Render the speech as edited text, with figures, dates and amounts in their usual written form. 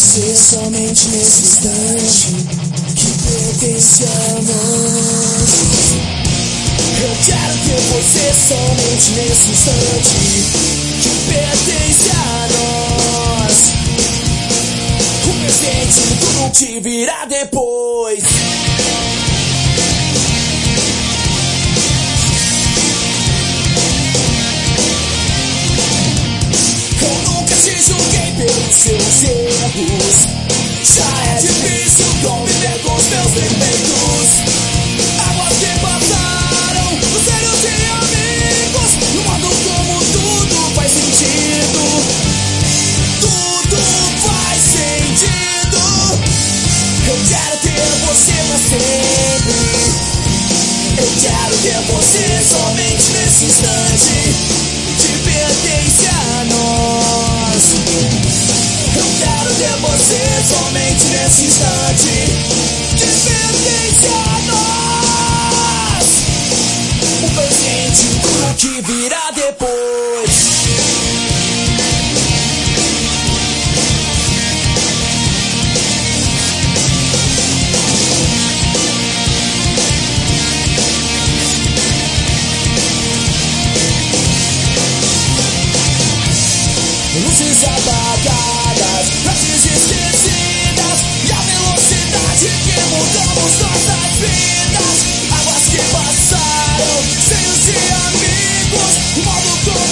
você somente nesse instante que pertence a nós. Eu quero ter você somente nesse instante que pertence a nós. O presente e tudo que virá depois. Eu nunca te julguei pelos seus erros. Já é difícil conviver com os meus defeitos. Águas que passaram, conselhos e amigos. No modo como tudo faz sentido. Tudo faz sentido. Eu quero ter você pra sempre. Eu quero ter você somente nesse instante que pertence a nós. Eu quero ter você somente nesse instante que pertence a nós. O presente e tudo que virá depois. Luzes apagadas, frases esquecidas e a velocidade que mudamos nossas vidas. Águas que passaram, cheios de amigos, o modo como